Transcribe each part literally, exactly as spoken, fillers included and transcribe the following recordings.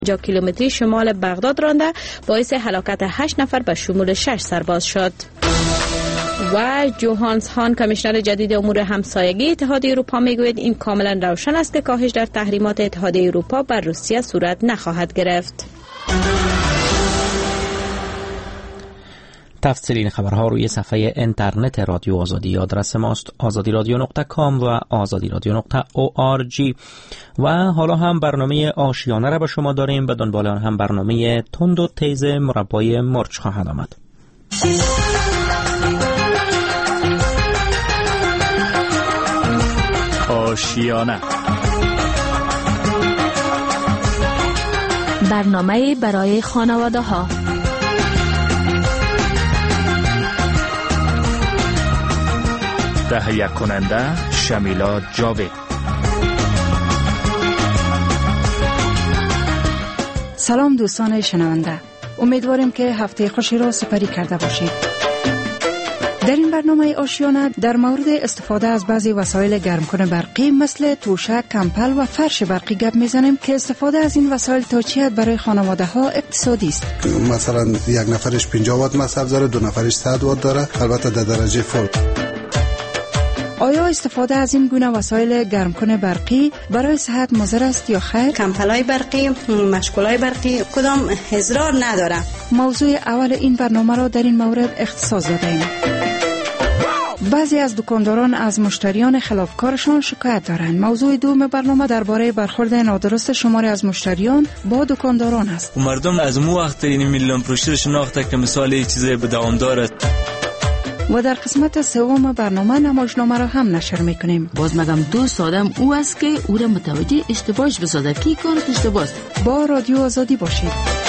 جا کیلومتری شمال بغداد رانده باعث هلاکت هشت نفر به شمول شش سرباز شد. و جوهانس هان کمیشنر جدید امور همسایگی اتحادیه اروپا میگوید این کاملا روشن است که کاهش در تحریمات اتحادیه اروپا بر روسیه صورت نخواهد گرفت. تفصیل این خبرها روی صفحه اینترنت رادیو آزادی، آدرس ماست آزادی رادیو نقطه کام و آزادی رادیو نقطه او آر جی. و حالا هم برنامه آشیانه را به شما داریم، به دنبال آن هم برنامه تند و تیز مربای مرچ خواهد آمد. آشیانه، برنامه برای خانواده ها. تهیه کننده شمیلا جاوید. سلام دوستان شنونده، امیدواریم که هفته خوشی را سپری کرده باشید. در این برنامه آشیانه در مورد استفاده از بعضی وسایل گرمکن برقی مثل توشک، کمپل و فرش برقی گپ میزنیم که استفاده از این وسایل تا چی حد برای خانواده ها اقتصادی است. مثلا یک نفرش پنجاه وات مصرف داره، دو نفرش صد وات داره، البته در درجه فول. آیا استفاده از این گونه وسایل گرمکن برقی برای صحت مضر است یا خیر؟ کمپلای برقی، مشغولای برقی کدام اضرار نداره. موضوع اول این برنامه را در این مورد اختصاص دادیم. بعضی از دکانداران از مشتریان خلافکارشان شکایت دارند. موضوع دوم برنامه درباره برخورد نادرست شماری از مشتریان با دکانداران است. مردم از مو وقت این میلیون پروشیر شناخته که مثال یک چیز به دوام دارد. و در قسمت سوم برنامه نمایشنامه را هم نشر میکنیم. باز مگم دوست آدم او است که او را متوجه اشتباهش بسازد که کارت اشتباه است. با رادیو آزادی باشید.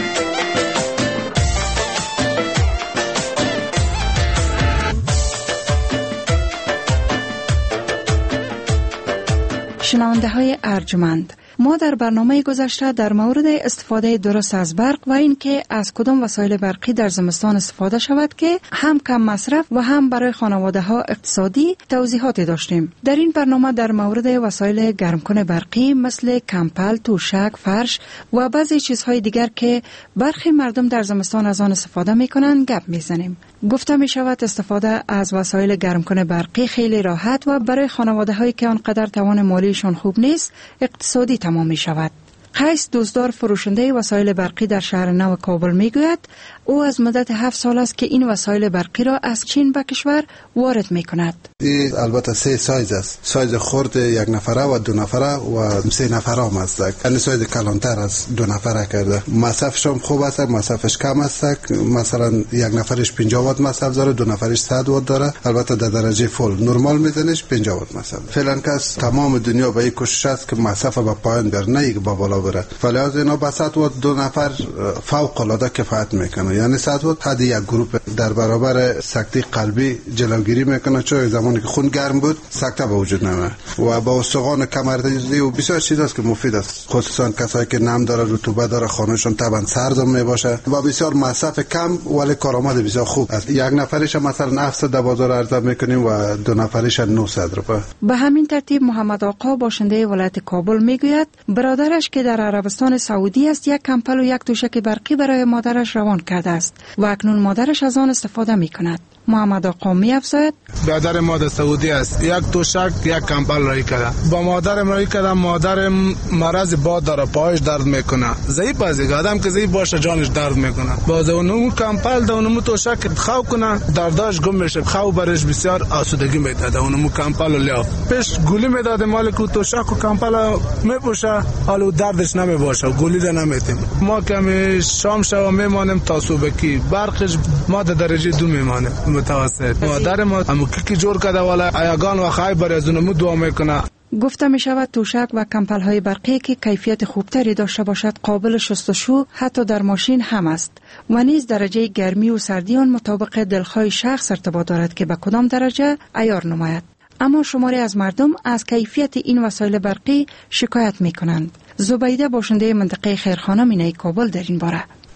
شنونده های ارجمند، ما در برنامه گذشته در مورد استفاده درست از برق و اینکه از کدام وسایل برقی در زمستان استفاده شود که هم کم مصرف و هم برای خانواده ها اقتصادی توضیحات داشتیم. در این برنامه در مورد وسایل گرمکن برقی مثل کمپل، توشک، فرش و بعضی چیزهای دیگر که برخی مردم در زمستان از آن استفاده می کنند گپ می زنیم. گفته می شود استفاده از وسایل گرمکن برقی خیلی راحت و برای خانواده هایی که آنقدر توان مالیشان خوب نیست اقتصادی تمام می شود. قیس دوستدار فروشنده وسایل برقی در شهر نو کابل می گوید او از مدت هفت سال است که این وسایل برقی را از چین به کشور وارد می کند. این البته سه سایز است، سایز خرد یک نفره و دو نفره و سه نفره هم است. یعنی سایز کلانتر از دو نفره کرده. مصرفش هم خوب است، مصرفش کم است. مثلا یک نفرش پنجاه وات مصرف داره، دو نفرش صد وات داره، البته در درجه فول. نرمال میزنش پنجاه وات مصرف. فعلا کس تمام دنیا به این کوشش است که مصرف به پایان بر نه یک به بالا بره. ولی از اینا به صد وات دو نفر فوق العاده کفایت میکنه. یعنی صد وات حد یک گروپ در برابر سکته قلبی جلوگیری میکنه، چون زمانی که خون گرم بود سکته به وجود نمیاد و با استخوان کمردرزی و بسیار چیزاست که مفید است، خصوصا کسایی که نم داره، رطوبت داره، خانهشون طبعا سرد میباشه و بسیار مصرف کم ولی کارآمد بسیار خوب است. یک نفرش مثلا هفتصد در بازار عرضه میکنیم و دو نفرش نهصد روپیه. به همین ترتیب محمد آقا باشنده ولایت کابل میگوید برادرش که در عربستان سعودی است یک کمپل و یک توشک برقی برای مادرش روان کرده است و اکنون مادرش از آن استفاده می کند. محمد آقا می افزاید برادر ما در سعودی است، یک توشک یک کمپل رای کرده. با مادرم رای کردم، مادرم مرض باد داره، پایش درد میکنه، ضعیف است. آدم که ضعیف باشه جانش درد میکنه. باز اونم کمپل ده اونم توشک خو کنه درداش گم میشه، خو برش بسیار آسودگی میده. اونم کمپل له پیش گولی میداده، مالک توشک و کمپل میپوشه، حالا دردش نمیباشه، گولی ده نمیتیم. ما که شام شب میمانیم تا صبحکی، برقش ما در درجه دو میمانیم متوسط. مادر ما همو کی جور کرده والا ایگان و خای بر از اونم دعا میکنه. گفته می شود توشک و کمپل های برقی که کیفیت خوبتری داشته باشد قابل شستشو حتی در ماشین هم است و نیز درجه گرمی و سردی آن مطابق دلخواه شخص ارتباط دارد که به کدام درجه عیار نماید. اما شماری از مردم از کیفیت این وسایل برقی شکایت می کنند. زبیده باشنده منطقه خیرخانه مینای کابل در این باره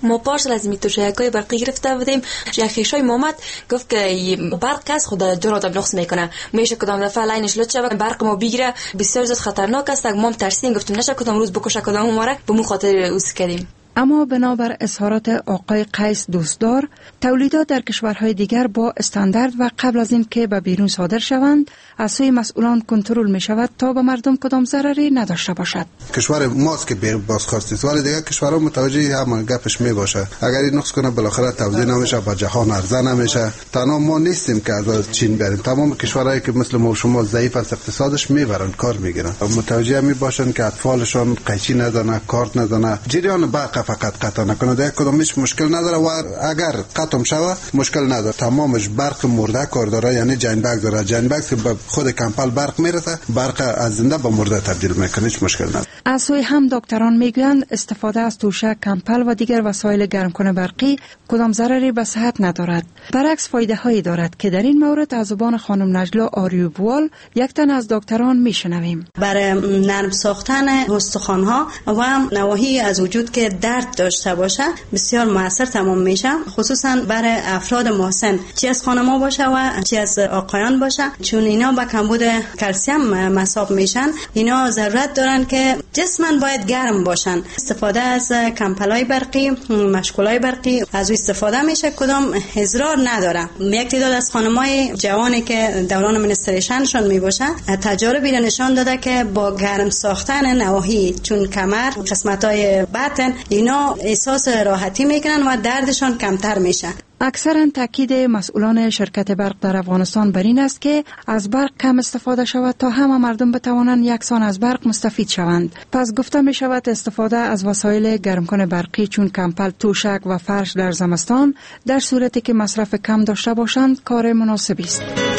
ما پارسال از میتوشکای برقی گرفته بودیم. یک خیشای محمد گفت که برق کس خود جون آدم نقص میکنه، میشه کدام دفعه لاینش لط شود برق ما بگیره، بسیار زیاد خطرناک است. ما ترسیدیم گفتیم نشه کدام روز بکشه کدام مبارک، به مو خاطر اوس کردیم. اما بنابر اظهارات آقای قیس دوستدار، تولیدات در کشورهای دیگر با استاندارد و قبل از این که به بیرون صادر شوند از سوی مسئولان کنترل می شود تا به مردم کدام ضرری نداشته باشد. کشور ماست که بیر بازخواست است، ولی دیگر کشورها متوجه همون گپش می باشه. اگر این نقص کنه بالاخره توزیع نمیشه، با جهان عرضه نمیشه. تنها ما نیستیم که از چین بریم، تمام کشورهایی که مثل ما و شما ضعیف است اقتصادش میبرن کار میگیرن. متوجه می باشن که اطفالشون قیچی ندانه، کارت ندانه، جریان برق فقط قطع نکنه، دیگه کدومش مشکل نداره و اگر قطع شوه مشکل نداره. تمامش برق مرده کار داره، یعنی جنبک داره. جنبک که به خود کمپل برق میرسه، برق از زنده به مرده تبدیل میکنه، هیچ مشکل نداره. از سوی هم دکتران میگویند استفاده از توشک، کمپل و دیگر وسایل گرمکن برقی کدام ضرری به صحت ندارد، برعکس فایده هایی دارد که در این مورد از زبان خانم نجلا آریوبوال یک تن از دکتران میشنویم. برای نرم ساختن استخوان‌ها و نواحی از وجود که درد داشته باشه بسیار موثر تمام میشه، خصوصا برای افراد مسن، چی از خانم‌ها باشه و چی از آقایان باشه، چون اینا با کمبود کلسیم مصاب میشن. اینا ضرورت دارن که جسمن باید گرم باشن. استفاده از کمپلای برقی، مشغولای برقی از استفاده میشه، کدام اضرار نداره. یک تعداد از خانم‌های جوانی که دوران منستریشنشون میباشه تجاربی نشان داده که با گرم ساختن نواحی چون کمر، قسمت‌های بطن، اینا احساس راحتی میکنن و دردشان کمتر میشه. اکثرا تاکید مسئولان شرکت برق در افغانستان بر این است که از برق کم استفاده شود تا همه مردم بتوانند یکسان از برق مستفید شوند. پس گفته می شود استفاده از وسایل گرمکن برقی چون کمپل، توشک و فرش در زمستان در صورتی که مصرف کم داشته باشند کار مناسبی است.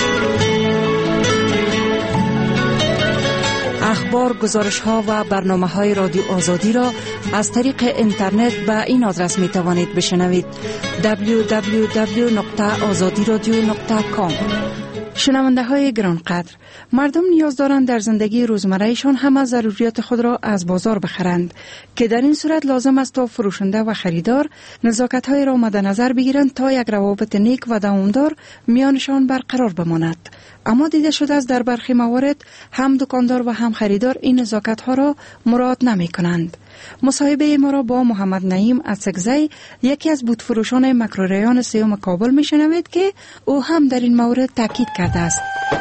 اخبار، گزارش ها و برنامه های رادیو آزادی را از طریق اینترنت به این آدرس می توانید بشنوید: دبلیو دبلیو دبلیو نقطه آزادی رادیو نقطه کام. شنونده های گرانقدر، مردم نیاز دارند در زندگی روزمرهشان همه ضروریات خود را از بازار بخرند که در این صورت لازم است تا فروشنده و خریدار نزاکت های را مد نظر بگیرند تا یک روابط نیک و دوامدار میانشان برقرار بماند. اما دیده شده است در برخی موارد هم دکاندار و هم خریدار این نزاکت ها را مراعات نمی کنند. مصاحبه ما را با محمد نعیم اڅکزی، یکی از بودفروشان مکروریان سیوم کابل میشنوید که او هم در این مورد تاکید کرده است.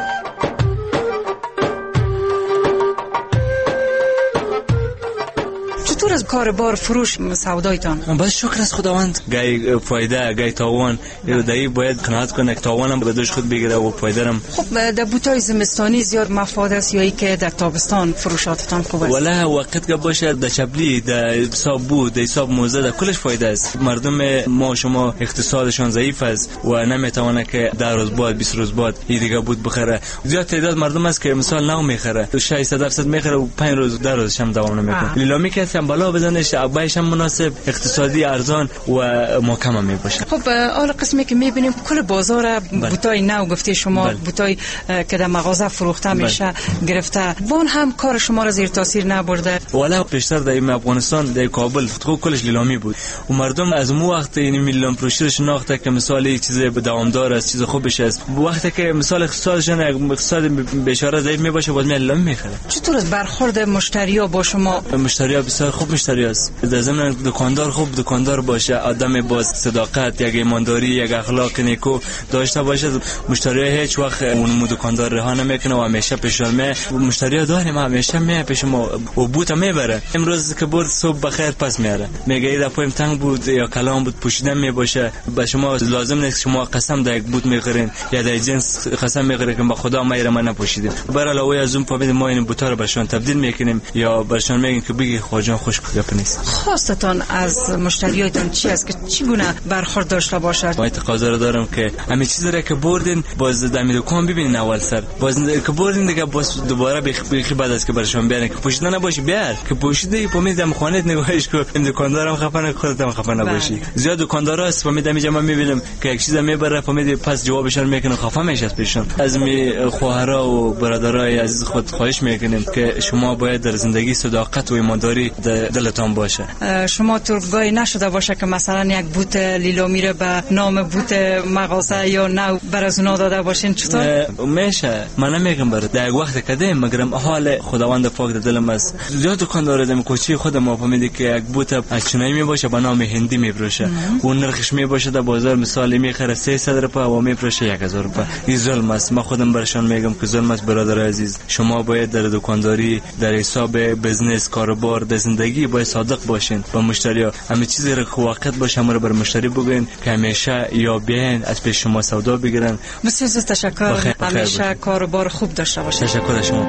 چطور از کار بار فروش سودایتان؟ بس شکر از خداوند، گای فایده گای تاوان دایی باید قناعت کنه که تاوانم به دوش خود بگیره و فایده‌ام. خب در بوتای زمستانی زیاد مفاد است یا ای که در تابستان فروشاتتان خوب است؟ ولا وقت که باشه در چپلی، در حساب بود، در حساب موزه، در کلش فایده است. مردم ما شما اقتصادشان ضعیف است و نمیتونه که در روز بعد بیست روز بعد این دیگه بود بخره. زیاد تعداد مردم است که مثلا نو میخره، شصت درصد میخره و پنج روز در روزش هم دوام نمیکنه. لیلامی که هم بالا بزنش، عبایش هم مناسب، اقتصادی، ارزان و محکم می باشه. خب اول قسمی که میبینیم کل بازار بوتای نو گفته شما، بل. بوتای که در مغازه فروخته بل. میشه گرفته، وان هم کار شما را زیر تاثیر نبرده؟ والا پیشتر در افغانستان در کابل خود کلش لیلامی بود و مردم از مو وقت این میلیون پروشیر شناخته که مثال یک چیز دوامدار است، چیز خوبش است. وقتی که مثال اقتصادشون اقتصاد بیچاره ضعیف می باشه باز لیلامی میخره. چطور از برخورد مشتری‌ها با شما؟ مشتری‌ها بسیار خوب مشتری است. در ضمن دکاندار خوب دکاندار باشه، آدم با صداقت، یک ایمانداری، یک اخلاق نیکو داشته باشه، مشتری هیچ وقت اون دکاندار رها نمیکنه و همیشه پیشون می مشتری داریم، همیشه می پیش ما و بوت میبره. امروز که بود صبح بخیر پس میاره، میگه ایدا پایم تنگ بود یا کلام بود پوشیده می باشه، به شما لازم نیست شما قسم در یک بوت میخرین یا در جنس قسم میخرین که با خدا ما ایره ما نپوشیدیم. برای علاوه از اون پامید ما این بوتا رو برشون تبدیل میکنیم یا برشون میگیم که بگی خواجان خوش گپ نیست. خواستتان از مشتریاتون چی است که چی گونه برخورد داشته باشد؟ ما تقاضا دارم که همه چیز را که بردین باز در دکان ببینین اول سر، باز که بردین دیگه باز دوباره بخی بعد از که برشون بیارن که پوشیده نباشی بیار که پوشیده پامید دم خانت نگاهش کو این دکاندارم خفن خودت هم خفن نباشی. زیاد دکاندارا است پامید میجا من میبینم که یک چیز میبره پامید پس جوابشون میکنه خفن میشه پیشون. از می خواهرا و برادرای عزیز خود خواهش میکنیم که شما باید در زندگی صداقت و ایمانداری در دلتان باشه. شما ترگاهی نشده باشه که مثلا یک بوت لیلو میره به نام بوت مغازه یا نو بر از اونا داده باشین؟ چطور میشه؟ من نمیگم برات در وقت کده مگرم حال خداوند پاک در دلم است. زیاد دکاندار دم کوچی خودم ما فهمیدی که یک بوت از چینی می باشه به نام هندی میفروشه. اون نرخش می باشه در بازار مثال میخره سیصد روپیه و میفروشه یک هزار روپیه. این ظلم است. من خودم برشان میگم که ظلم است. برادر عزیز، شما باید در دکانداری، در حساب بزنس، کاروبار، در زندگی باید صادق باشین با مشتری‌ها. همه چیزی را که واقعیت باشه همه رو بر مشتری بگین که همیشه یا بیاین از پیش شما سودا بگیرن. بسیار تشکر. بخیر. بخیر. همیشه کاروبار خوب داشته باشید. تشکر از شما.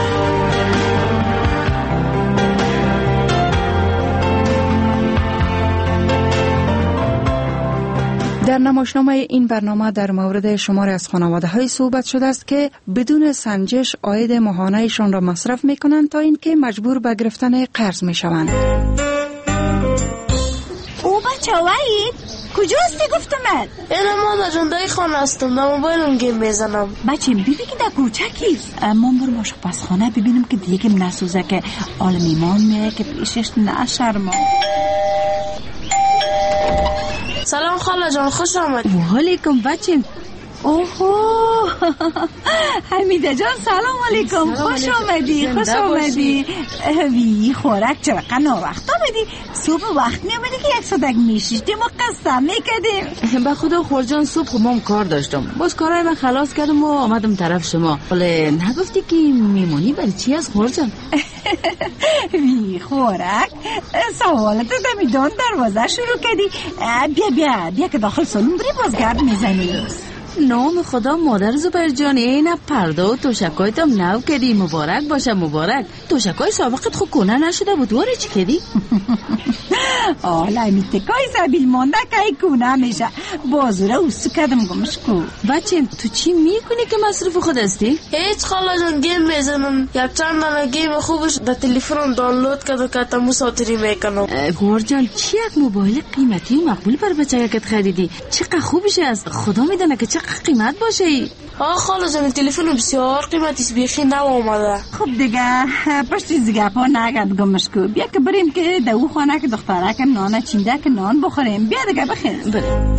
در نمایشنامه این برنامه در مورد شماری از خانواده های صحبت شده است که بدون سنجش عاید ماهانه ایشان را مصرف می کنند تا اینکه مجبور به گرفتن قرض می شوند. او بچه وحید کجاستی گفتم من؟ اینا مادر جان دای خانه هستم در موبایلم گیم میزنم. بچه بیدی که در کوچکی من برو ماشق پس خانه ببینم که دیگه نسوزه که آل میمان میه که پیشش نشرما. سلام خاله جان، خوش آمد. و علیکم بچه. اوهو حمیده جان سلام علیکم. خوش آمدی. خوش آمدی. وی خوراک چرا قنا وقت آمدی؟ صبح وقت می آمدی که یک صدق میشیشتی ما قسم میکدیم. به خدا خورجان صبح خمام کار داشتم، باز کارهای من خلاص کردم و آمدم طرف شما. ولی نگفتی که میمونی برای چی از خورجان؟ وی خوراک سوالت دمیدان دروازه شروع کردی. بیا بیا بیا که داخل سالون بری بازگرد میزنی. نام خدا مادر زبیر جان، این پرده و توشکایتم نو کردی. مبارک باشه مبارک. توشکای سابقت خود کنه نشده بود واره چی کردی؟ آلا میتکای زبیل مانده که کنه میشه بازوره اوسو کردم گمش کو. بچه تو چی میکنی که مصروف خود هستی؟ هیچ خاله جان گیم میزنم. یک چند دانه گیم خوبش در تلفنم دانلود کرده که تا مسافری میکنم. گور جان چی یک موبایل قیمتی و مقبول بر بچه که خریدی؟ چقدر خوبش است. خدا میدونه که چقدر قیمت باشه. آه خاله جان تلفن بسیار قیمتی بیخی نو آمده. خب دیگه پشت زگپا نگرد گمش کو. بیا که بریم که دو خانه که دختره که نان چینده که نان بخوریم. بیا دیگه بخیر. بریم.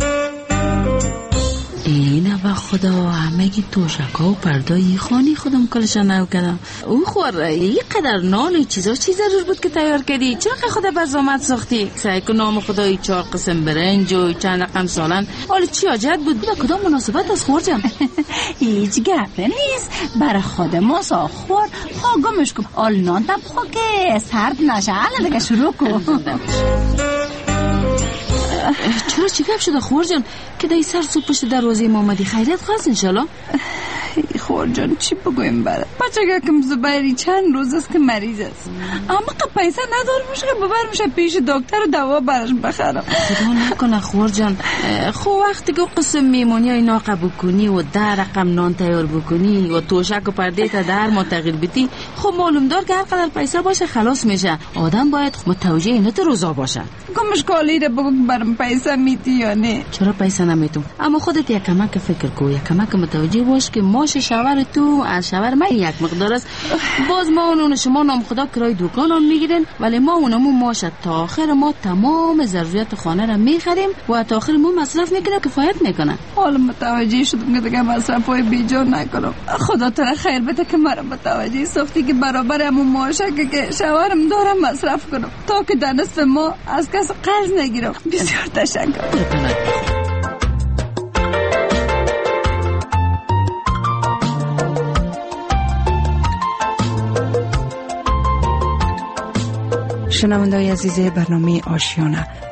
اینه با خدا همگی توشکا و پردایی خانی خودم کلشان نو کردم. او خور این قدر نان و چیزا چی ضرور بود که تیار کردی؟ چرا خدا بزامت ساختی؟ سعی کن نام خدایی چهار قسم برنج و چند رقم سالن. حالا چی حاجت بود؟ با کدام مناسبت از خورجم؟ هیچ گپ نیست. برای خود ما سا خور خواگمش کن. آل نان تب خوا که سرد نشه. حالا دیگه شروع کن. چرا چی گپ شده خورجان که دای سر صبح پشت دروازه ما آمدی؟ خیریت خواست انشالله؟ خورجان چی بگویم برد؟ بچه کم زبیری چند روز است که مریض است. اما که پیسه ندار میشه که ببرمشه پیش دکتر و دوا برش بخرم. خدا نکنه خورجان. خب وقتی که قسم میمونی های ناقه بکنی و ده رقم نان تیار بکنی و توشک و پرده تا در ما تغییر بیتی، خب معلوم دار که هر قدر پیسه باشه خلاص میشه. آدم باید متوجه اینت روزا باشه. کمش کالی رو بگو برم پیسه میتی یا نه؟ چرا پیسه نمیتون؟ اما خودت یک کمک فکر کو، یک کمک متوجه باش که ماش شوهر تو از شوهر من یک مقدار است. باز ما اون شما نام خدا کرای دکانان میگیرن ولی ما اونمون ماش تا آخر ما تمام ضروریات خانه را میخریم و تا آخر ما مصرف میکنه کفایت میکنه. حالا متوجه شدم که دیگه مصرفای بیجان نکنم. خدا تو خیر بده که مرا متوجه ساختی که برابر همون ماشه که شوهرم دارم مصرف کنم تا که دنست ما از کس قرض نگیرم. بسیار تشکر. شنونده‌های عزیز برنامه آشیانه،